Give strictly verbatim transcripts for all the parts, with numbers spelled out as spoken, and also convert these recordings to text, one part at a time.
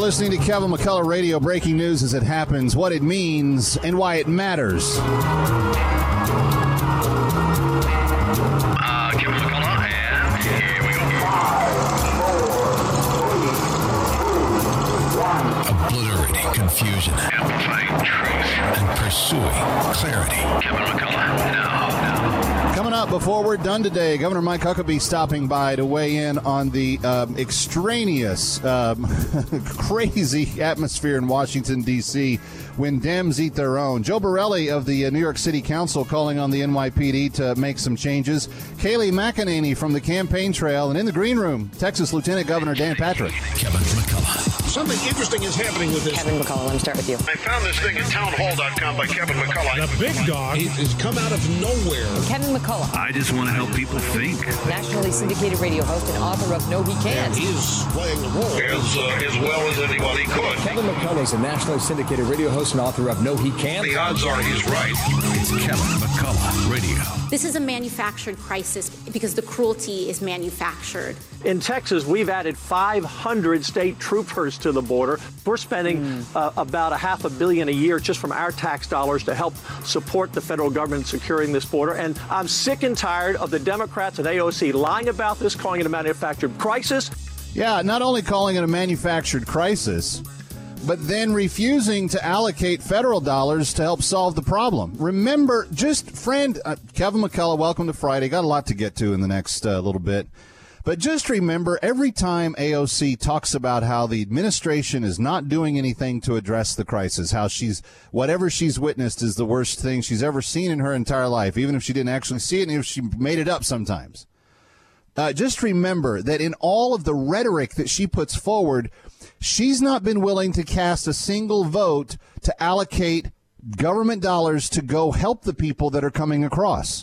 listening to Kevin McCullough Radio. Breaking news as it happens, what it means, and why it matters. Uh, Kevin McCullough, and here we go. Obliterating confusion. Amplifying truth. And pursuing clarity. Kevin McCullough, now, now. Coming up before we're done today, Governor Mike Huckabee stopping by to weigh in on the um, extraneous, um, crazy atmosphere in Washington, D C when Dems eat their own. Joe Borelli of the uh, New York City Council calling on the N Y P D to make some changes. Kayleigh McEnany from the campaign trail. And in the green room, Texas Lieutenant Governor Dan Patrick. Kevin McCullough. Something interesting is happening with this. Kevin McCullough, let me start with you. I found this thing at townhall dot com by Kevin McCullough. The big dog has come out of nowhere. Kevin McCullough. I just want to help people think. Nationally syndicated radio host and author of No He Can't. And he's playing the role as, uh, as well as anybody could. Kevin McCullough is a nationally syndicated radio host and author of No He Can't. The odds are he's right. It's Kevin McCullough Radio. This is a manufactured crisis because the cruelty is manufactured. In Texas, we've added five hundred state troopers to the border. We're spending mm. uh, about a half a billion a year just from our tax dollars to help support the federal government securing this border. And I'm sick and tired of the Democrats at A O C lying about this, calling it a manufactured crisis. Yeah, not only calling it a manufactured crisis, but then refusing to allocate federal dollars to help solve the problem. Remember, just friend, uh, Kevin McCullough, welcome to Friday. Got a lot to get to in the next uh, little bit. But just remember, every time A O C talks about how the administration is not doing anything to address the crisis, how she's, whatever she's witnessed is the worst thing she's ever seen in her entire life, even if she didn't actually see it and if she made it up sometimes. Uh, just remember that in all of the rhetoric that she puts forward, she's not been willing to cast a single vote to allocate government dollars to go help the people that are coming across.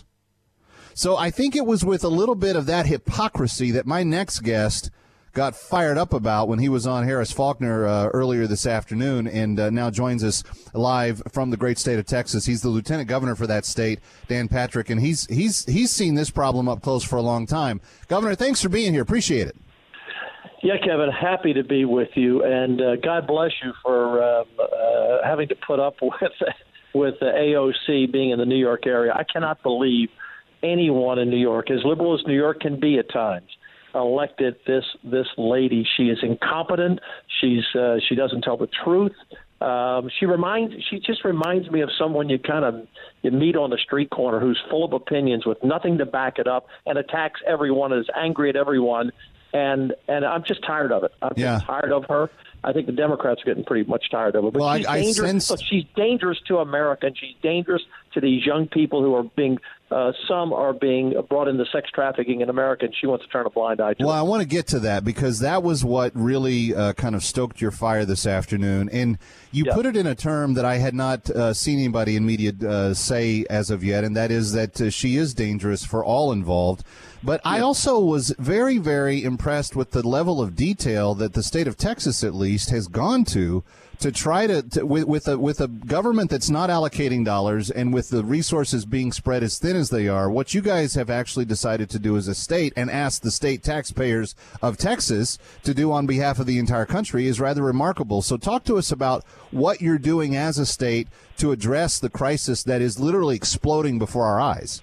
So I think it was with a little bit of that hypocrisy that my next guest got fired up about when he was on Harris Faulkner uh, earlier this afternoon, and uh, now joins us live from the great state of Texas. He's the lieutenant governor for that state, Dan Patrick, and he's he's he's seen this problem up close for a long time. Governor, thanks for being here. Appreciate it. Yeah, Kevin, happy to be with you, and uh, God bless you for uh, uh, having to put up with with the A O C being in the New York area. I cannot believe anyone in New York, as liberal as New York can be at times, elected this this lady. She is incompetent. She's uh, she doesn't tell the truth. Um, she reminds she just reminds me of someone you kind of you meet on the street corner who's full of opinions with nothing to back it up and attacks everyone, is angry at everyone, and and I'm just tired of it. I'm yeah. just tired of her. I think the Democrats are getting pretty much tired of it. But well, she's, I, I dangerous. sensed... But she's dangerous to America, and she's dangerous to these young people who are being uh, some are being brought into sex trafficking in America, and she wants to turn a blind eye to Well, it. I want to get to that because that was what really uh, kind of stoked your fire this afternoon. And you yeah. put it in a term that I had not uh, seen anybody in media uh, say as of yet, and that is that uh, she is dangerous for all involved. But I also was very, very impressed with the level of detail that the state of Texas, at least, has gone to to try to, to with, with a with a government that's not allocating dollars and with the resources being spread as thin as they are. What you guys have actually decided to do as a state and ask the state taxpayers of Texas to do on behalf of the entire country is rather remarkable. So talk to us about what you're doing as a state to address the crisis that is literally exploding before our eyes.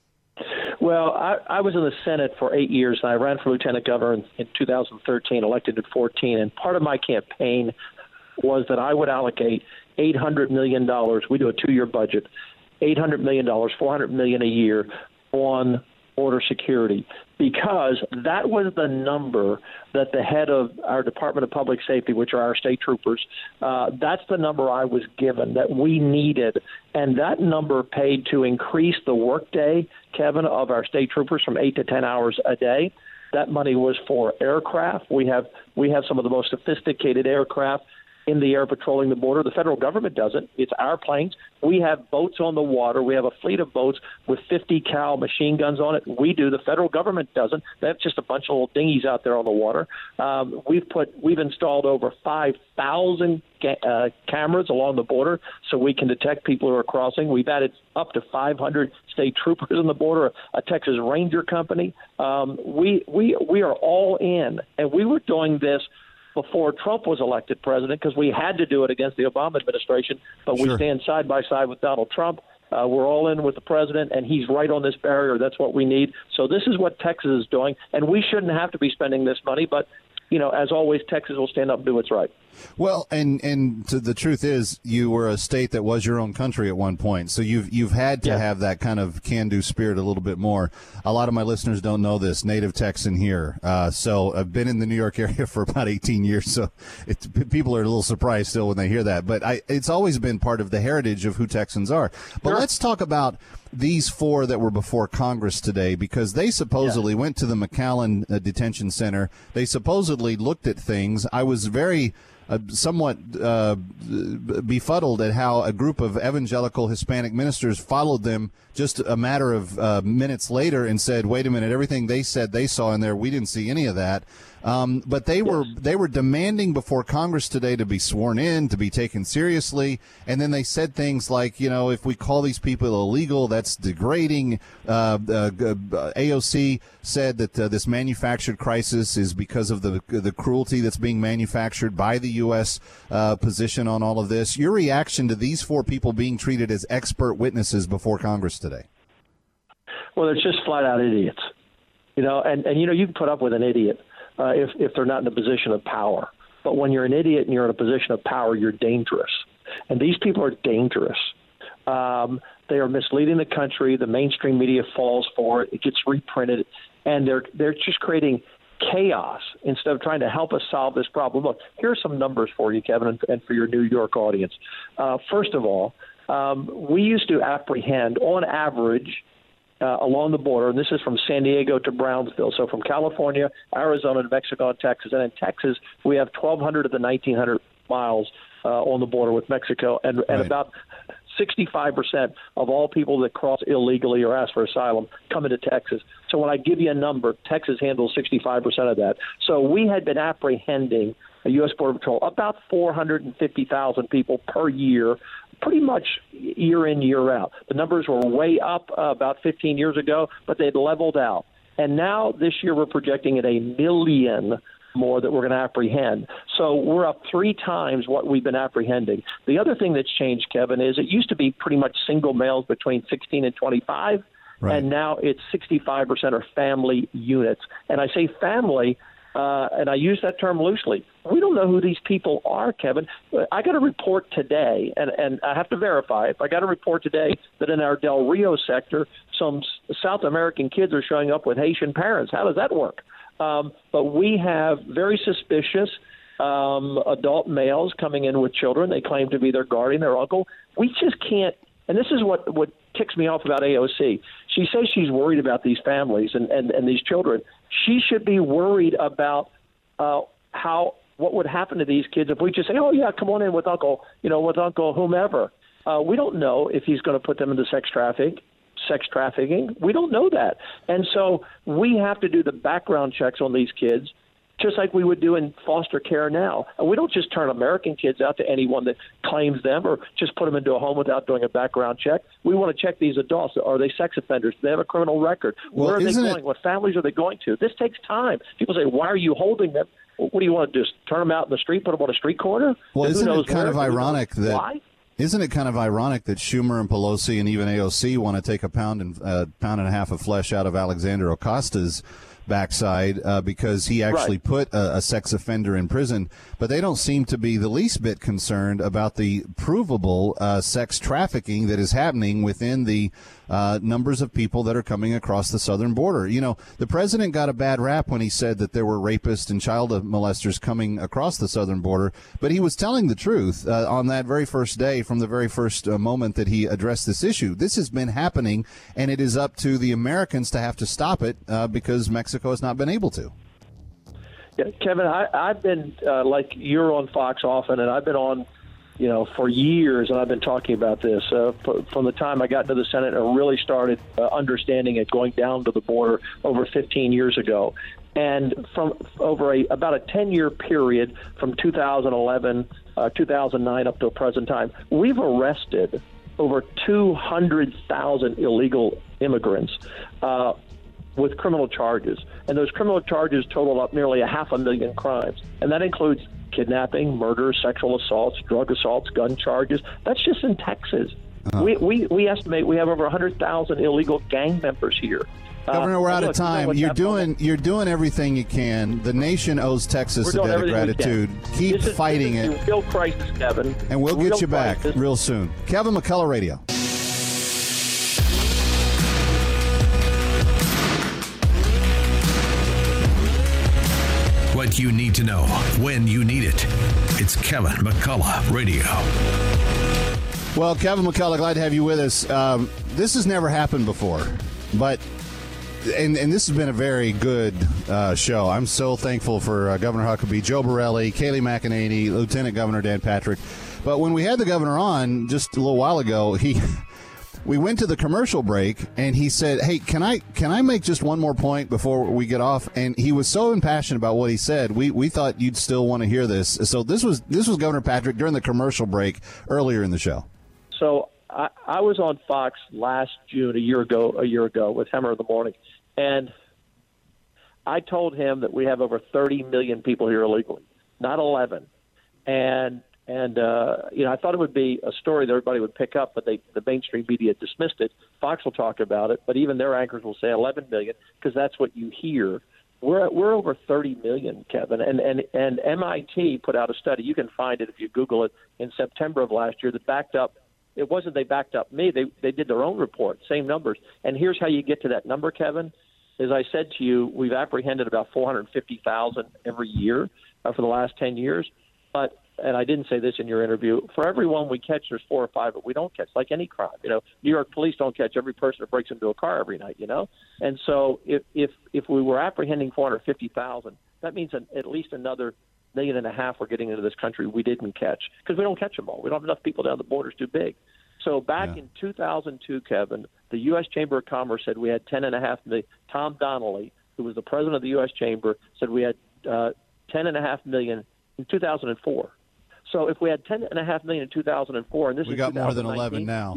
Well, I, I was in the Senate for eight years, and I ran for lieutenant governor in, in two thousand thirteen, elected in fourteen. And part of my campaign was that I would allocate eight hundred million dollars. We do a two-year budget, eight hundred million dollars, four hundred million dollars a year on border security, because that was the number that the head of our Department of Public Safety, which are our state troopers, uh, that's the number I was given that we needed. And that number paid to increase the workday, Kevin, of our state troopers from eight to ten hours a day. That money was for aircraft. We have we have some of the most sophisticated aircraft in the air patrolling the border. The federal government doesn't. It's our planes. We have boats on the water. We have a fleet of boats with fifty cal machine guns on it. We do. The federal government doesn't. That's just a bunch of little dinghies out there on the water. Um, we've put we've installed over five thousand ca- uh, cameras along the border so we can detect people who are crossing. We've added up to five hundred state troopers on the border, a Texas Ranger company. Um, we we we are all in, and we were doing this before Trump was elected president because we had to do it against the Obama administration, but Sure. we stand side by side with Donald Trump. Uh, we're all in with the president, and he's right on this barrier. That's what we need. So this is what Texas is doing, and we shouldn't have to be spending this money, but, you know, as always, Texas will stand up and do what's right. Well, and and to, the truth is, you were a state that was your own country at one point, so you've you've had to Yeah. have that kind of can-do spirit a little bit more. A lot of my listeners don't know this. Native Texan here, uh, so I've been in the New York area for about eighteen years, so it's, people are a little surprised still when they hear that. But I, it's always been part of the heritage of who Texans are. But Sure. let's talk about these four that were before Congress today, because they supposedly Yeah. went to the McAllen uh, Detention Center. They supposedly looked at things. I was very Uh, somewhat uh, befuddled at how a group of evangelical Hispanic ministers followed them just a matter of uh, minutes later and said, wait a minute, everything they said they saw in there, we didn't see any of that. Um, but they were they were demanding before Congress today to be sworn in, to be taken seriously. And then they said things like, you know, if we call these people illegal, that's degrading. Uh, uh, A O C said that uh, this manufactured crisis is because of the the cruelty that's being manufactured by the U S uh, position on all of this. Your reaction to these four people being treated as expert witnesses before Congress today? Well, they're just flat out idiots, you know, and, and, you know, you can put up with an idiot uh, if, if they're not in a position of power. But when you're an idiot and you're in a position of power, you're dangerous. And these people are dangerous. Um, they are misleading the country. The mainstream media falls for it. It gets reprinted. And they're they're just creating chaos instead of trying to help us solve this problem. Look, here are some numbers for you, Kevin, and, and for your New York audience. Uh, first of all, um, we used to apprehend, on average, Uh, along the border, and this is from San Diego to Brownsville, so from California, Arizona, New Mexico, and Texas. And in Texas, we have twelve hundred of the nineteen hundred miles uh, on the border with Mexico, and, and Right. about sixty-five percent of all people that cross illegally or ask for asylum come into Texas. So when I give you a number, Texas handles sixty-five percent of that. So we had been apprehending a U S Border Patrol about four hundred fifty thousand people per year, pretty much year in, year out. The numbers were way up uh, about fifteen years ago, but they'd leveled out. And now this year we're projecting at a million more that we're going to apprehend. So we're up three times what we've been apprehending. The other thing that's changed, Kevin, is it used to be pretty much single males between sixteen and twenty-five, Right. and now it's sixty-five percent are family units. And I say family, uh, and I use that term loosely. We don't know who these people are, Kevin. I got a report today, and, and I have to verify it. I got a report today that in our Del Rio sector, some South American kids are showing up with Haitian parents. How does that work? Um, but we have very suspicious um, adult males coming in with children. They claim to be their guardian, their uncle. We just can't. And this is what, what ticks me off about A O C. She says she's worried about these families and, and, and these children. She should be worried about uh, how what would happen to these kids if we just say, oh, yeah, come on in with Uncle, you know, with Uncle whomever. Uh, we don't know if he's going to put them into sex traffic. sex trafficking. We don't know that. And so we have to do the background checks on these kids just like we would do in foster care now. And we don't just turn American kids out to anyone that claims them or just put them into a home without doing a background check. We want to check these adults. Are they sex offenders? Do they have a criminal record? Well, Where are they isn't going? it- What families are they going to? This takes time. People say, why are you holding them? What do you want to do? Just turn them out in the street, put them on a street corner? Well, And who isn't knows it kind where? of Who knows ironic that why? Isn't it kind of ironic that Schumer and Pelosi and even A O C want to take a pound and uh, pound and a half of flesh out of Alexander Acosta's backside uh, because he actually Right. put a, a sex offender in prison, but they don't seem to be the least bit concerned about the provable uh, sex trafficking that is happening within the uh, numbers of people that are coming across the southern border. You know, the president got a bad rap when he said that there were rapists and child molesters coming across the southern border, but he was telling the truth uh, on that very first day from the very first uh, moment that he addressed this issue. This has been happening, and it is up to the Americans to have to stop it uh, because Mexico has not been able to. Yeah, Kevin, I, I've been uh, like you're on Fox often, and I've been on, you know, for years, and I've been talking about this uh, p- from the time I got into the Senate and really started uh, understanding it, going down to the border over fifteen years ago, and from over a about a ten-year period from two thousand eleven, uh, two thousand nine up to present time, we've arrested over two hundred thousand illegal immigrants. Uh, with criminal charges. And those criminal charges total up nearly a half a million crimes. And that includes kidnapping, murder, sexual assaults, drug assaults, gun charges. That's just in Texas. Uh-huh. We, we we estimate we have over one hundred thousand illegal gang members here. Governor, we're uh, out look, of time. You know you're doing you're doing everything you can. The nation owes Texas a debt of gratitude. Keep this is, fighting this is it. A real crisis, Kevin. And we'll real get you back crisis. real soon. Kevin McCullough Radio. What you need to know when you need it. It's Kevin McCullough Radio. Well, Kevin McCullough, glad to have you with us. Um, this has never happened before, but and, and this has been a very good uh, show. I'm so thankful for uh, Governor Huckabee, Joe Borelli, Kayleigh McEnany, Lieutenant Governor Dan Patrick. But when we had the governor on just a little while ago, he we went to the commercial break, and he said, "Hey, can I can I make just one more point before we get off?" And he was so impassioned about what he said. We we thought you'd still want to hear this. So this was this was Governor Patrick during the commercial break earlier in the show. So I, I was on Fox last June, a year ago, a year ago with Hammer of the Morning, and I told him that we have over thirty million people here illegally, not eleven. And and uh, you know, I thought it would be a story that everybody would pick up, but they the mainstream media dismissed it. Fox will talk about it, but even their anchors will say eleven million because that's what you hear. We're we're over thirty million, Kevin, and and and M I T put out a study. You can find it if you Google it in September of last year that backed up. It wasn't they backed up me. They they did their own report, same numbers. And here's how you get to that number, Kevin. As I said to you, we've apprehended about four hundred fifty thousand every year uh, for the last ten years. But and I didn't say this in your interview, for every one we catch, there's four or five that we don't catch, like any crime. You know, New York police don't catch every person that breaks into a car every night, you know. And so if if, if we were apprehending four hundred fifty thousand, that means an, at least another million and a half we're getting into this country we didn't catch because we don't catch them all. We don't have enough people down the border's too big. So back yeah. in two thousand two, Kevin, the U S Chamber of Commerce said we had ten and a half million. Tom Donnelly, who was the president of the U S Chamber, said we had uh, ten and a half million in two thousand four. So if we had ten and a half million in two thousand four, and this we is got more than eleven now.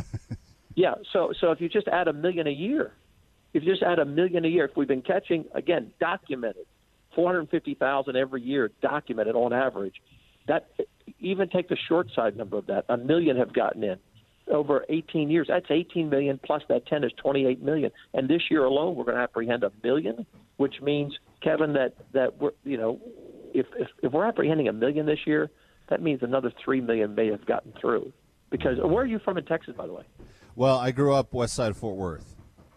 yeah. So so if you just add a million a year, if you just add a million a year, if we've been catching again documented four hundred fifty thousand every year, documented on average, that even take the short side number of that, a million have gotten in over eighteen years. That's eighteen million plus that ten is twenty-eight million. And this year alone, we're going to apprehend a million, which means, Kevin, that that we're you know, if if, if we're apprehending a million this year, that means another three million may have gotten through. Because where are you from in Texas, by the way? Well, I grew up west side of Fort Worth.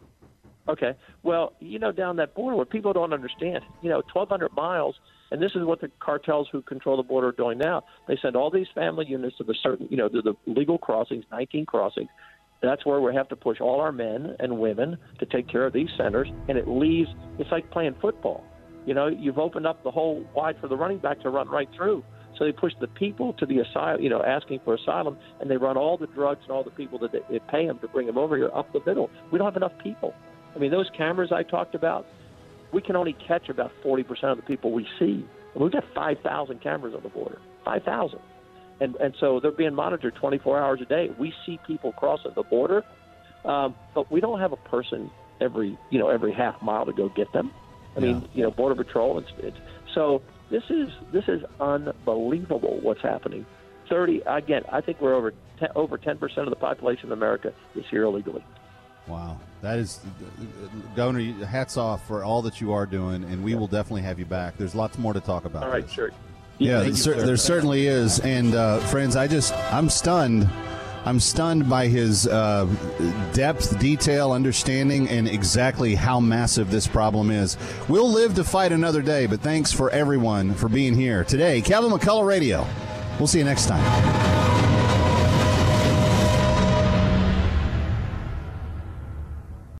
Okay. Well, you know, down that border, what people don't understand, you know, twelve hundred miles, and this is what the cartels who control the border are doing now. They send all these family units to the certain, you know, to the legal crossings, nineteen crossings. That's where we have to push all our men and women to take care of these centers, and it leaves, it's like playing football. You know, you've opened up the hole wide for the running back to run right through. So they push the people to the asylum, you know, asking for asylum, and they run all the drugs and all the people that they, they pay them to bring them over here up the middle. We don't have enough people. I mean, those cameras I talked about, we can only catch about forty percent of the people we see. And we've got five thousand cameras on the border, five thousand. And and so they're being monitored twenty-four hours a day. We see people crossing the border, um, but we don't have a person every, you know, every half mile to go get them. I yeah. mean, you know, Border Patrol. It's, it's, so this is this is unbelievable what's happening. thirty, again, I think we're over ten, over ten percent of the population of America is here illegally. Wow. That is, Governor, hats off for all that you are doing, and we yeah. will definitely have you back. There's lots more to talk about. All right, this. sure. Yeah, Thank cer- you, there certainly is. And, uh, friends, I just, I'm stunned. I'm stunned by his uh, depth, detail, understanding, and exactly how massive this problem is. We'll live to fight another day, but thanks for everyone for being here today. Kevin McCullough Radio. We'll see you next time.